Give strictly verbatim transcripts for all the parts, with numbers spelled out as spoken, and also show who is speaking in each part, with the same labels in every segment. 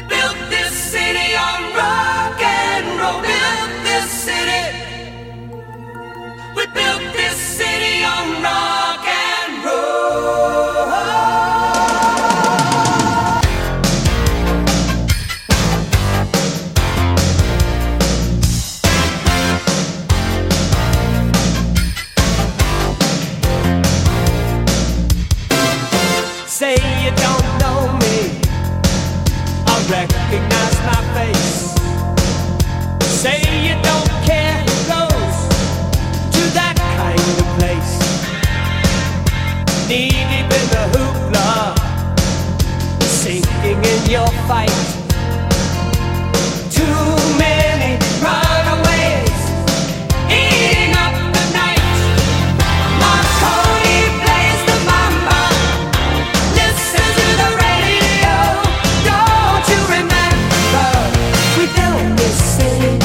Speaker 1: built this city on rock and roll. Built this city. We built this city on rock and roll.
Speaker 2: Say you don't know me, I recognize my face. Say you don't care who goes to that kind of place. Knee deep in the hoopla, sinking in your fight. Too many runaways eating up the night. Marconi plays the mamba. Listen to the radio. Don't you remember? We built this city.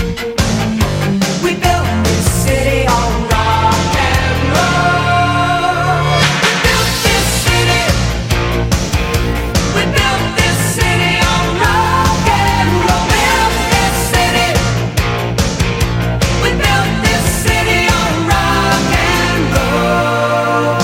Speaker 2: We built this city on rock and roll. We built this city. We built this city on rock and roll. Built this city. We built this city on rock and roll.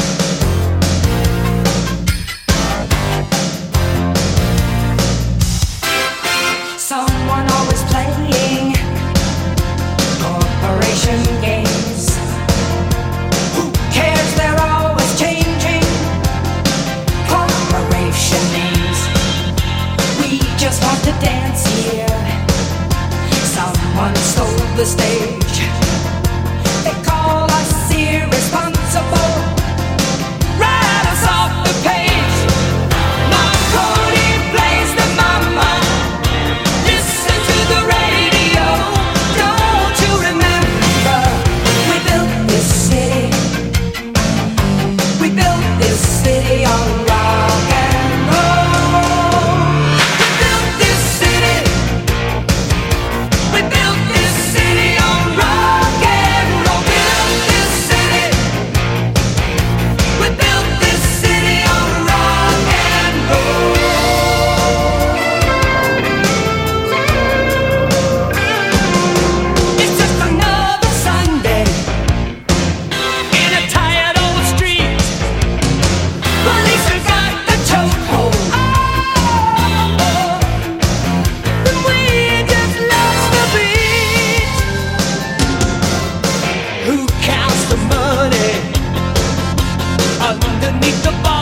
Speaker 2: Someone always playing corporation games. Who cares? They're always changing corporation names. We just want to dance here. Someone stole the stage. They call us irresponsible. Write us off the page. Marconi plays the mama. Listen to the radio. Don't you remember? We built this city. We built this city on rock and roll. We built this city. We built this city on rock and roll. Built this city. We built this city on rock and roll. It's just another Sunday in a tired old street. Police have got the chokehold. Oh, and we just lost the beat. Who counts the money underneath the bar?